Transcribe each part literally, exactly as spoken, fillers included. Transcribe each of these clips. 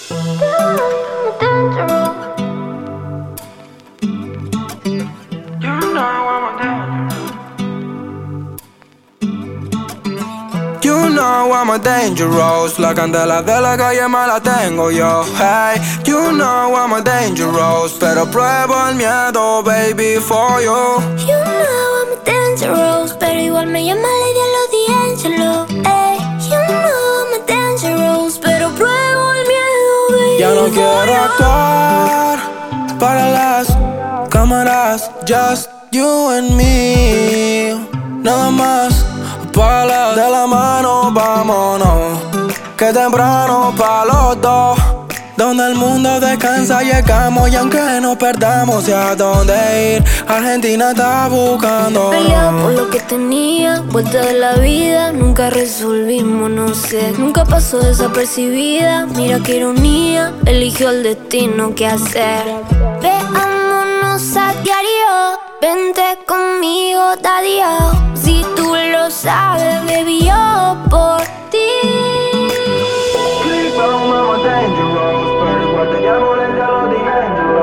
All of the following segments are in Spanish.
You know I'm a dangerous. La candela de la calle me la tengo yo. Hey, you know I'm a dangerous. Pero pruebo el miedo, baby, for you. You know I'm a dangerous. Pero igual me llama Lady D'Angelo. Hey, you know I'm a dangerous. Pero pruebo el miedo, baby. Ya no quiero actuar para las cámaras. Just you and me. Nada más. Palas de la mano, vámonos. Que temprano pa' los dos. Donde el mundo descansa llegamos. Y aunque nos perdamos, y a dónde ir, Argentina está buscando. Peleaba por lo que tenía, vuelta de la vida. Nunca resolvimos, no sé. Nunca pasó desapercibida. Mira qué ironía, eligió el destino, qué hacer. Veámonos a diario. Vente conmigo, daddy. Si tú lo sabes, baby, yo por ti. Please don't know I'm dangerous, pero igual te llamo Lady D'Angelo.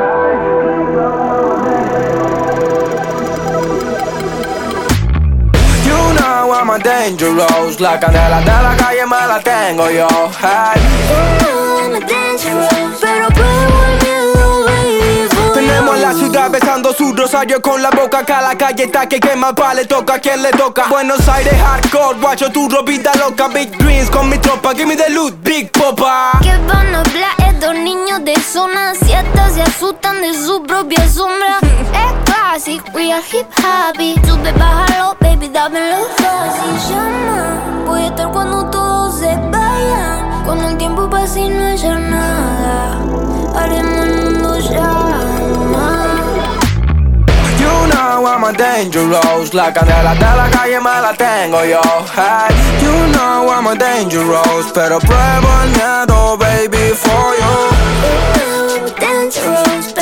You know I'm a dangerous. La candela de la calle me la tengo yo. Hey. You know I'm a dangerous, pero pruebo el miedo, baby, for Tenemos you. la ciudad besando su rosario con la boca. Acá la calle está que quema pa' le toca a quien le toca. Buenos Aires hardcore, guacho tu ropita loca. Big dreams con mi tropa, give me the loot, big popa. ¿Qué van a hablar estos niños de zona siete? Se asustan de su propia sombra. Es clásico, we are hip happy. Sube, bájalo, baby, dámelo fácil. Llama, voy a estar cuando todos se vayan. Cuando el tiempo pase y no haya nada, haremos el mundo llama. You know I'm a dangerous. La candela de la calle me la tengo yo. Hey, you know I'm a dangerous. Pero pruebo el miedo, baby, for you. You know I'm dangerous,